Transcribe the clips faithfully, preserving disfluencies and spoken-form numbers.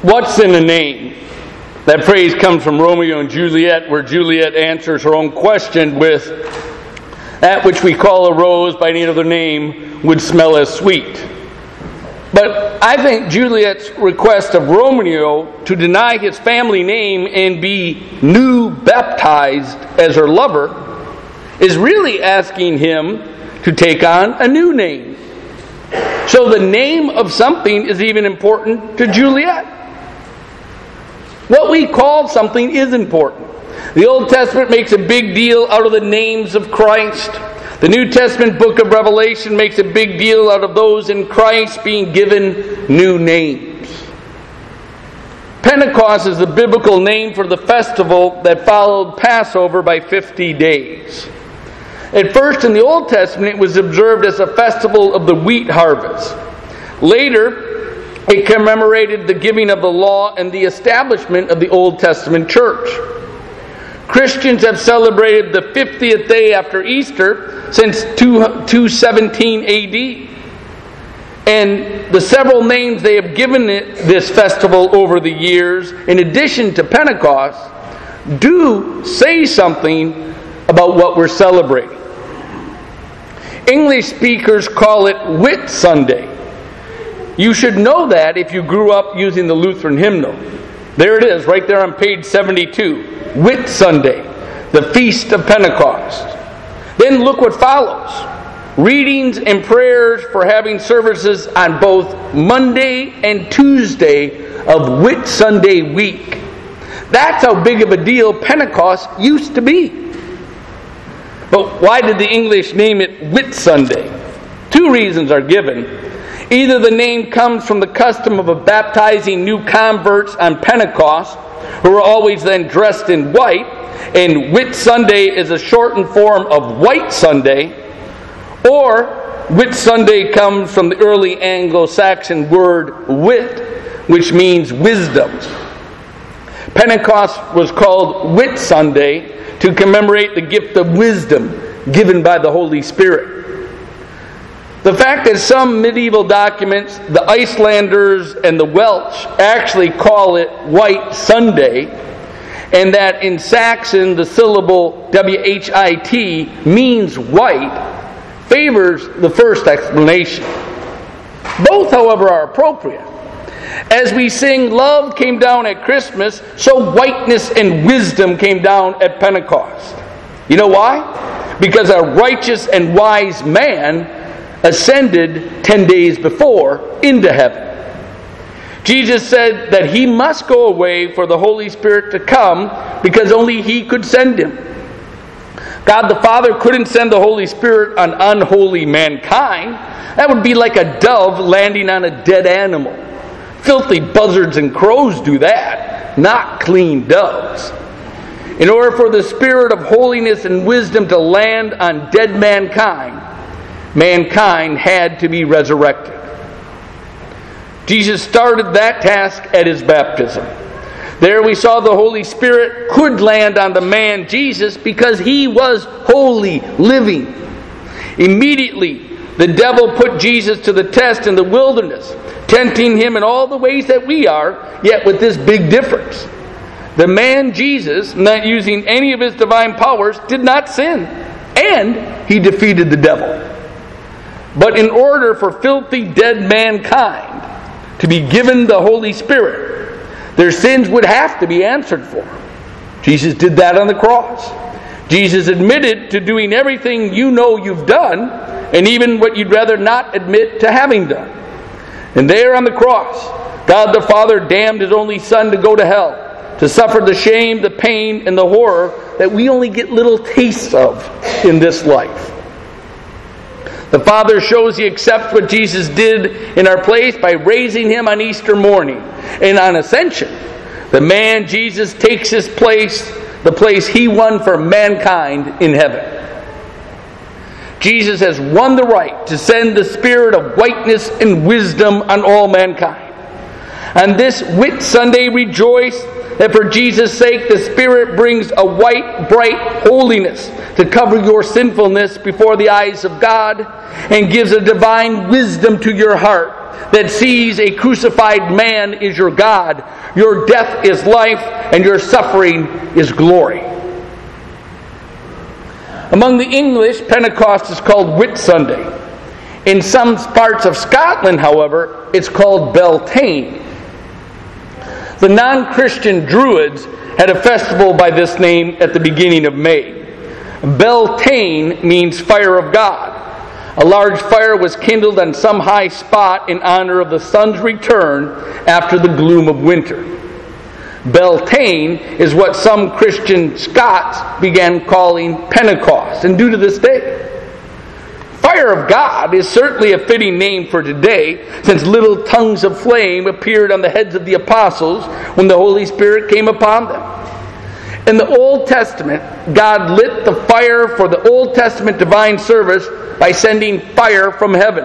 What's in a name? That phrase comes from Romeo and Juliet, where Juliet answers her own question with, "That which we call a rose by any other name would smell as sweet." But I think Juliet's request of Romeo to deny his family name and be new baptized as her lover is really asking him to take on a new name. So the name of something is even important to Juliet. What we call something is important. The Old Testament makes a big deal out of the names of Christ. The New Testament book of Revelation makes a big deal out of those in Christ being given new names. Pentecost is the biblical name for the festival that followed Passover by fifty days. At first in the Old Testament it was observed as a festival of the wheat harvest. Later it commemorated the giving of the law and the establishment of the Old Testament church. Christians have celebrated the fiftieth day after Easter since two seventeen A D. And the several names they have given it, this festival over the years, in addition to Pentecost, do say something about what we're celebrating. English speakers call it Whit Sunday. You should know that if you grew up using the Lutheran hymnal. There it is, right there on page seventy-two. Whit Sunday, the Feast of Pentecost. Then look what follows. Readings and prayers for having services on both Monday and Tuesday of Whit Sunday week. That's how big of a deal Pentecost used to be. But why did the English name it Whit Sunday? Two reasons are given. Either the name comes from the custom of baptizing new converts on Pentecost, who are always then dressed in white, and Whit Sunday is a shortened form of White Sunday, or Whit Sunday comes from the early Anglo-Saxon word wit, which means wisdom. Pentecost was called Whit Sunday to commemorate the gift of wisdom given by the Holy Spirit. The fact that some medieval documents, the Icelanders and the Welsh, actually call it White Sunday, and that in Saxon the syllable W H I T means white, favors the first explanation. Both, however, are appropriate. As we sing, love came down at Christmas, so whiteness and wisdom came down at Pentecost. You know why? Because a righteous and wise man ascended ten days before into heaven. Jesus said that he must go away for the Holy Spirit to come because only he could send him. God the Father couldn't send the Holy Spirit on unholy mankind. That would be like a dove landing on a dead animal. Filthy buzzards and crows do that, not clean doves. In order for the Spirit of holiness and wisdom to land on dead mankind, mankind had to be resurrected. Jesus started that task at his baptism. There we saw the Holy Spirit could land on the man Jesus because he was holy living. Immediately, the devil put Jesus to the test in the wilderness, tempting him in all the ways that we are, yet with this big difference. The man Jesus, not using any of his divine powers, did not sin, and he defeated the devil. But in order for filthy dead mankind to be given the Holy Spirit, their sins would have to be answered for. Jesus did that on the cross. Jesus admitted to doing everything you know you've done, and even what you'd rather not admit to having done. And there on the cross, God the Father damned his only Son to go to hell, to suffer the shame, the pain, and the horror that we only get little tastes of in this life. The Father shows he accepts what Jesus did in our place by raising him on Easter morning. And on Ascension, the man Jesus takes his place, the place he won for mankind in heaven. Jesus has won the right to send the Spirit of whiteness and wisdom on all mankind. On this Whit Sunday, rejoice that for Jesus' sake the Spirit brings a white, bright holiness to cover your sinfulness before the eyes of God, and gives a divine wisdom to your heart that sees a crucified man is your God. Your death is life, and your suffering is glory. Among the English, Pentecost is called Whit Sunday. In some parts of Scotland, however, it's called Beltane. The non-Christian Druids had a festival by this name at the beginning of May. Beltane means fire of God. A large fire was kindled on some high spot in honor of the sun's return after the gloom of winter. Beltane is what some Christian Scots began calling Pentecost, and do to this day. Fire of God is certainly a fitting name for today, since little tongues of flame appeared on the heads of the apostles when the Holy Spirit came upon them. In the Old Testament, God lit the fire for the Old Testament divine service by sending fire from heaven.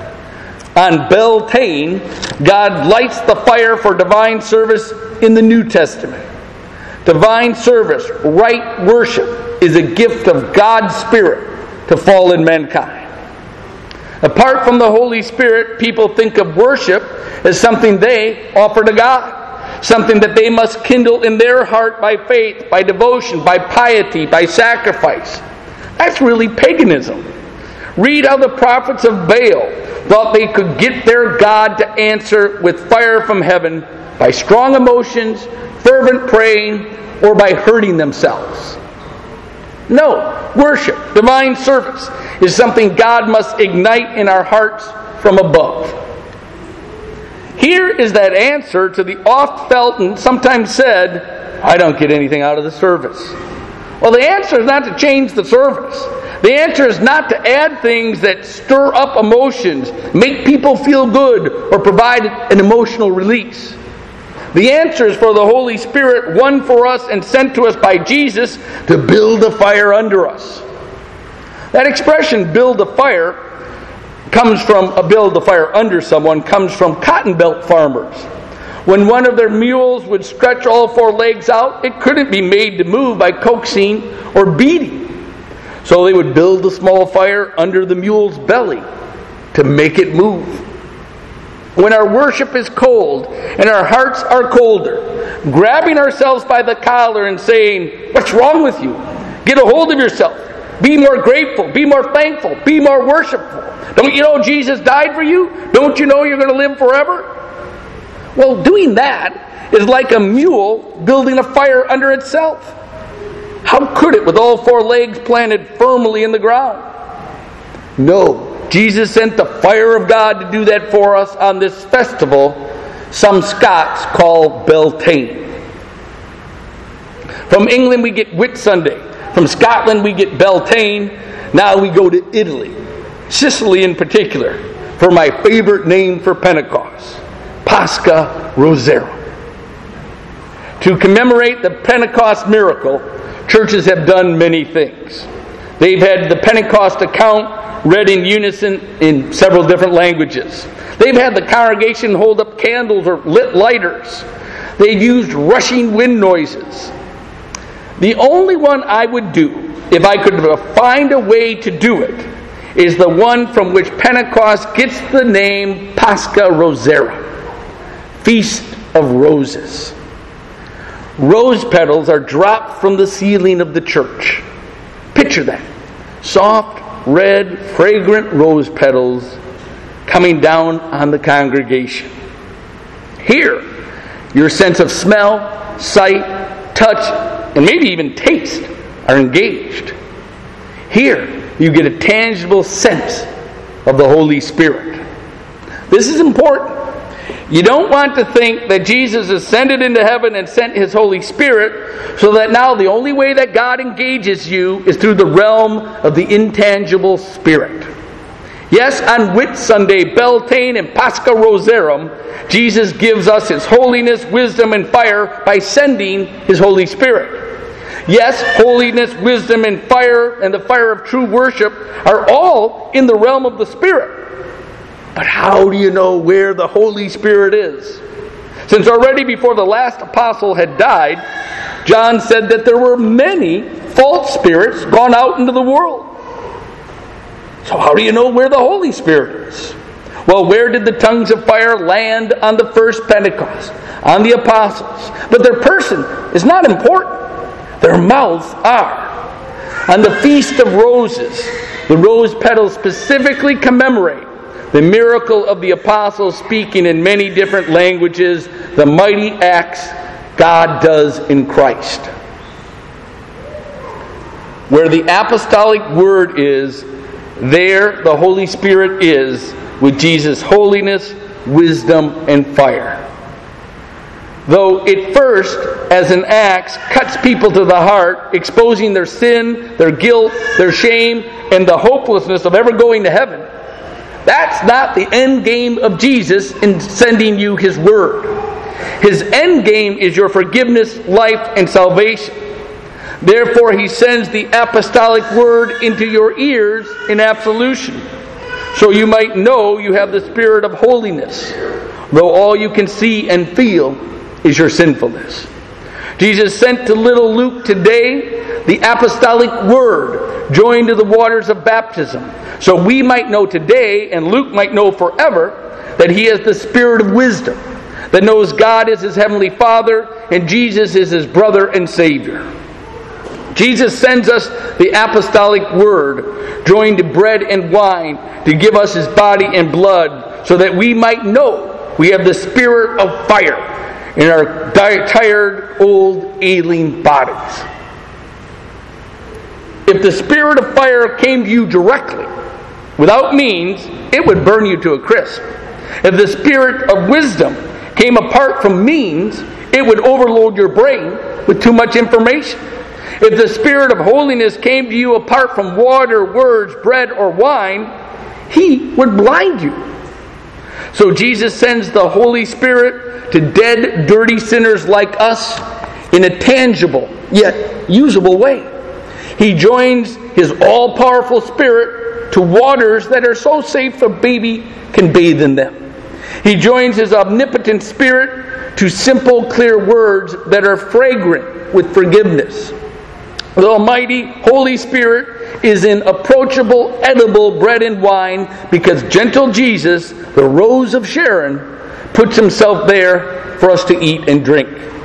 On Beltane, God lights the fire for divine service in the New Testament. Divine service, right worship, is a gift of God's Spirit to fallen mankind. Apart from the Holy Spirit, people think of worship as something they offer to God, something that they must kindle in their heart by faith, by devotion, by piety, by sacrifice. That's really paganism. Read how the prophets of Baal thought they could get their God to answer with fire from heaven by strong emotions, fervent praying, or by hurting themselves. No, worship, divine service, is something God must ignite in our hearts from above. Here is that answer to the oft-felt and sometimes said, I don't get anything out of the service. Well, the answer is not to change the service. The answer is not to add things that stir up emotions, make people feel good, or provide an emotional release. The answer is for the Holy Spirit, won for us and sent to us by Jesus, to build a fire under us. That expression, build a fire, comes from, a build a fire under someone, comes from cotton belt farmers. When one of their mules would stretch all four legs out, it couldn't be made to move by coaxing or beating. So they would build a small fire under the mule's belly to make it move. When our worship is cold and our hearts are colder, grabbing ourselves by the collar and saying, what's wrong with you? Get a hold of yourself. Be more grateful. Be more thankful. Be more worshipful. Don't you know Jesus died for you? Don't you know you're going to live forever? Well, doing that is like a mule building a fire under itself. How could it with all four legs planted firmly in the ground? No. Jesus sent the fire of God to do that for us on this festival some Scots call Beltane. From England we get Whit Sunday. From Scotland we get Beltane. Now we go to Italy, Sicily in particular, for my favorite name for Pentecost, Pascha Rosarum. To commemorate the Pentecost miracle, churches have done many things. They've had the Pentecost account read in unison in several different languages. They've had the congregation hold up candles or lit lighters. They've used rushing wind noises. The only one I would do, if I could find a way to do it, is the one from which Pentecost gets the name Pascha Rosarum, Feast of Roses. Rose petals are dropped from the ceiling of the church. Picture that. Soft, red, fragrant rose petals coming down on the congregation. Here, your sense of smell, sight, touch, and maybe even taste are engaged. Here, you get a tangible sense of the Holy Spirit. This is important. You don't want to think that Jesus ascended into heaven and sent His Holy Spirit so that now the only way that God engages you is through the realm of the intangible Spirit. Yes, on Whit Sunday, Beltane and Pascha Rosarum, Jesus gives us His holiness, wisdom, and fire by sending His Holy Spirit. Yes, holiness, wisdom, and fire, and the fire of true worship are all in the realm of the Spirit. But how do you know where the Holy Spirit is? Since already before the last apostle had died, John said that there were many false spirits gone out into the world. So how do you know where the Holy Spirit is? Well, where did the tongues of fire land on the first Pentecost? On the apostles. But their person is not important. Their mouths are. On the Feast of Roses, the rose petals specifically commemorate the miracle of the apostles speaking in many different languages, the mighty acts God does in Christ. Where the apostolic word is, there the Holy Spirit is, with Jesus' holiness, wisdom, and fire. Though it first, as an axe, cuts people to the heart, exposing their sin, their guilt, their shame, and the hopelessness of ever going to heaven, that's not the end game of Jesus in sending you His Word. His end game is your forgiveness, life, and salvation. Therefore, He sends the apostolic Word into your ears in absolution, so you might know you have the Spirit of holiness, though all you can see and feel is your sinfulness. Jesus sent to little Luke today the apostolic Word joined to the waters of baptism, so we might know today, and Luke might know forever, that he has the Spirit of wisdom, that knows God is his heavenly Father, and Jesus is his brother and Savior. Jesus sends us the apostolic Word, joined to bread and wine, to give us His body and blood, so that we might know we have the Spirit of fire in our tired, old, ailing bodies. If the Spirit of fire came to you directly, without means, it would burn you to a crisp. If the Spirit of wisdom came apart from means, it would overload your brain with too much information. If the Spirit of holiness came to you apart from water, words, bread, or wine, He would blind you. So Jesus sends the Holy Spirit to dead, dirty sinners like us in a tangible, yet usable way. He joins His all-powerful Spirit to waters that are so safe a baby can bathe in them. He joins His omnipotent Spirit to simple, clear words that are fragrant with forgiveness. The Almighty Holy Spirit is in approachable, edible bread and wine because gentle Jesus, the Rose of Sharon, puts Himself there for us to eat and drink.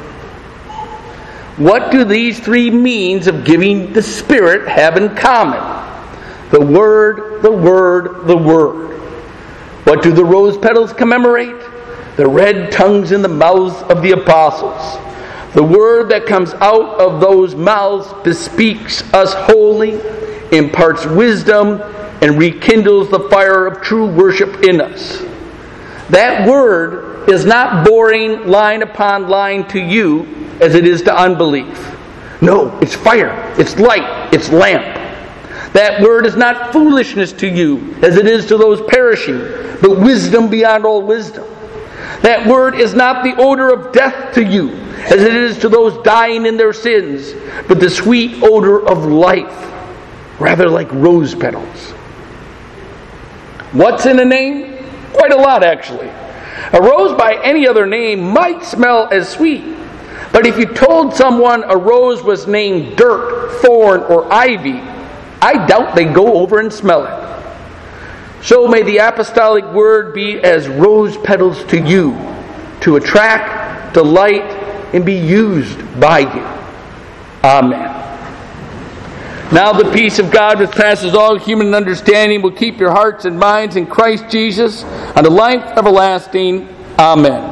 What do these three means of giving the Spirit have in common? The Word, the Word, the Word. What do the rose petals commemorate? The red tongues in the mouths of the apostles. The word that comes out of those mouths bespeaks us wholly, imparts wisdom, and rekindles the fire of true worship in us. That word is not boring line upon line to you as it is to unbelief. No, it's fire, it's light, it's lamp. That word is not foolishness to you as it is to those perishing, but wisdom beyond all wisdom. That word is not the odor of death to you, as it is to those dying in their sins, but the sweet odor of life, rather like rose petals. What's in a name? Quite a lot, actually. A rose by any other name might smell as sweet, but if you told someone a rose was named dirt, thorn, or ivy, I doubt they'd go over and smell it. So may the apostolic word be as rose petals to you, to attract, delight, and be used by you. Amen. Now the peace of God which passes all human understanding will keep your hearts and minds in Christ Jesus unto life everlasting. Amen.